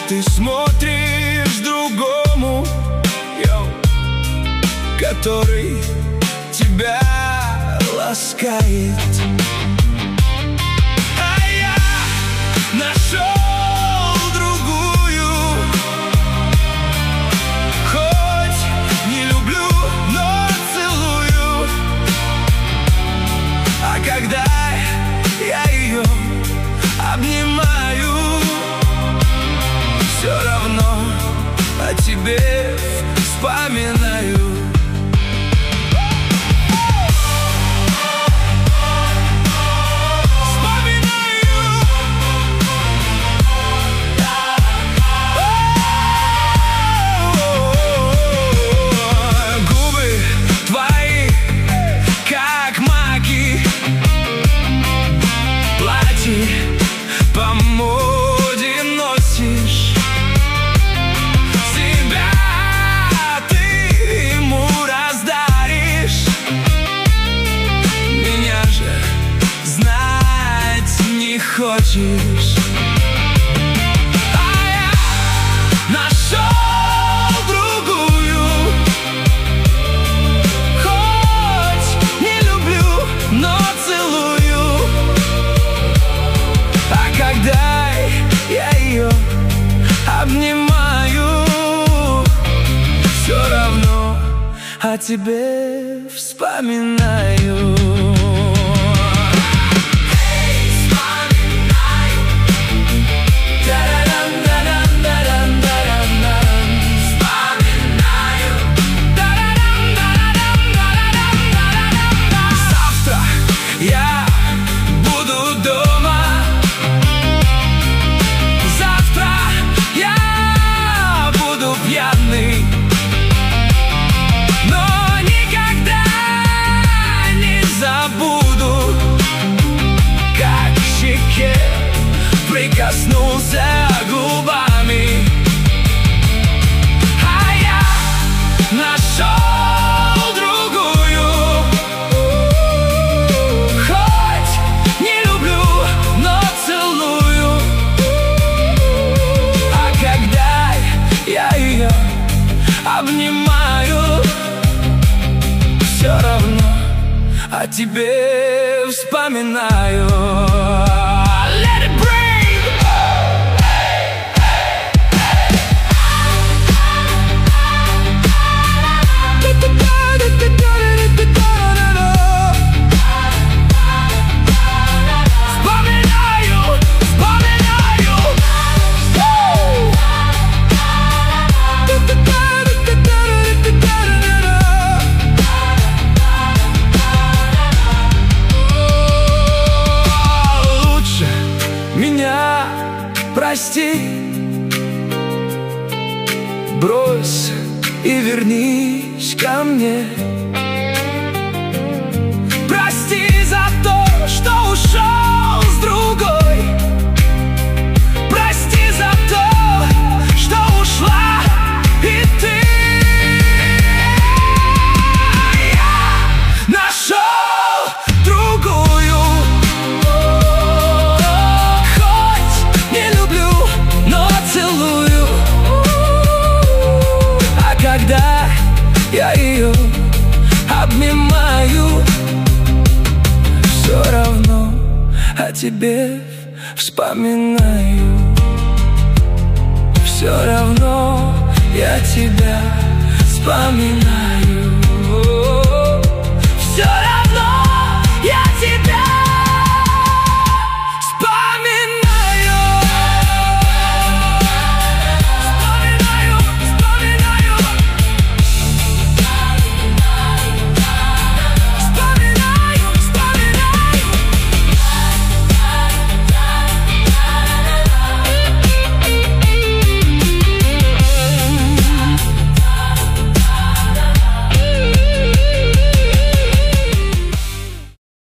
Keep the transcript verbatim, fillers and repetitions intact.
ты смотришь другому, йоу, который тебя ласкает. А я нашел другую, хоть не люблю, но целую. А когда я ее обнимаю, все равно о тебе вспоминаю. По моде носишь, себя ты ему раздаришь. Меня же знать не хочешь. А я нашел другую, хоть не люблю, но целую. А когда я ее обнимаю, все равно о тебе вспоминаю. Завтра я буду дома, завтра я буду пьяный, но никогда не забуду, как к щеке прикоснулся губами. А я нашел другую, хоть не люблю, но целую. А когда я ее обнимаю, все равно о тебе вспоминаю. Let it breathe. Вспоминаю, вспоминаю. Лучше меня прости, брось и вернись ко мне. Прости за то, что ушел с другой. Прости за то, что ушла и ты. Я нашел другую, хоть не люблю, но целую. А когда я ее обнимаю, все равно о тебе вспоминаю. Все равно я тебя вспоминаю.